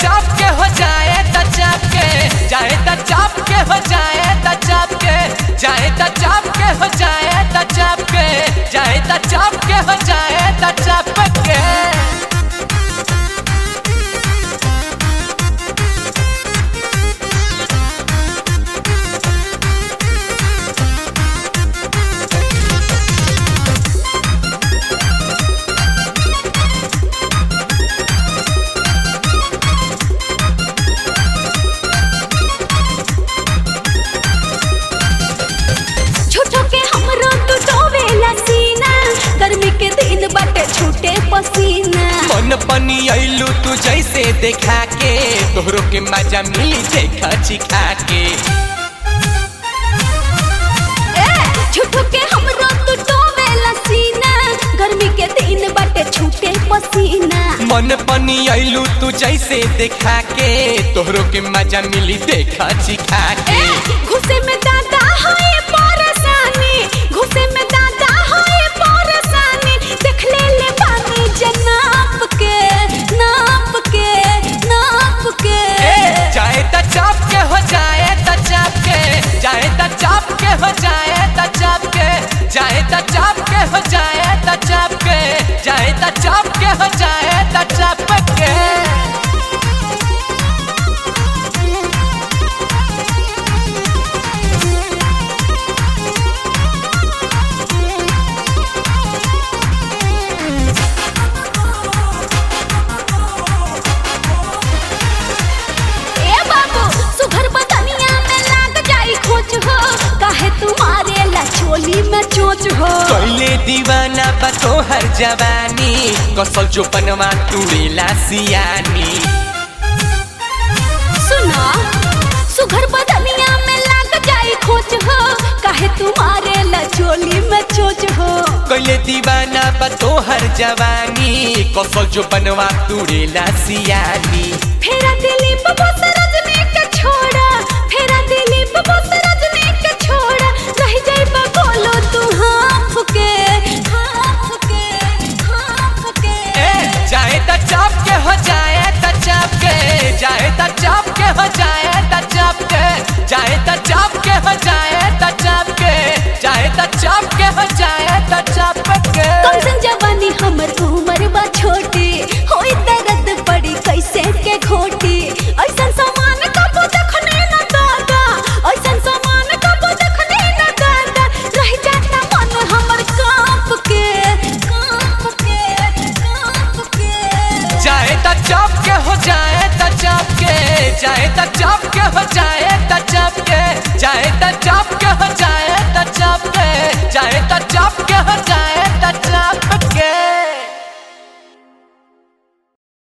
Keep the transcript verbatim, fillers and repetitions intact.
चाप के हो जाए त चाप के जाए त चाप के हो जाए त चाप के जाए त चाप के हो जाए त चाप के जाए त चाप के हो जाए त चाप के छूटे पसीना मन पनी आइलू तू जैसे देखा के तोहरो के मजा मिली देखा चिखा के ए झूठो के हमरो तू टोवेला सीना गर्मी के दिन बाटे छूटे पसीना मन पनी आइलू तू जैसे देखा के तोहरो के मजा मिली देखा चिखा के घुसे में दादा है परेशानी घुसे में दादा है परेशानी देख ले ले पानी जनाब के नाप के नाप के जाए त चाप के हो जाए त चाप के जाए त चाप के हो जाए त चाप के जाए त चाप के हो जाए त चाप के जाए त चाप के हो जाए त चाप के चोली में चोच हो कैले दीवाना बा तोहर जवानी कसल जो बनवा तुड़ेला सियानी सुना सुघर बदनिया में लाग जाई खोच हो काहे तुम्हारे ला चोली में चोच हो कैले दीवाना बा तोहर जवानी कसल जो बनवा तुड़ेला सियानी फेरा दिली बबोस रजनी के छोड़ा फेरा दिली बबोस रजनी के छोड़ा रह जाई बोलो तू हाफ के हाफ के हाफ के ए जाए त चाप के हो जाए त चाप के जाए त चाप के हो जाए त चाप के जाए त चाप के हो जाए त चाप के जाए त चाप के हो जाए त चाप के कौन जवानी हमर उम्र बा छोटी होई दर्द पड़ी कैसे के खोटी ऐसा सामान कबो देखने न दादा ऐसा सामान कबो देखने न दादा रह जाता मन हमर कांप के कांप के कांप के जाए त चाप के हो जाए त चाप के जाए त चाप के हो जाए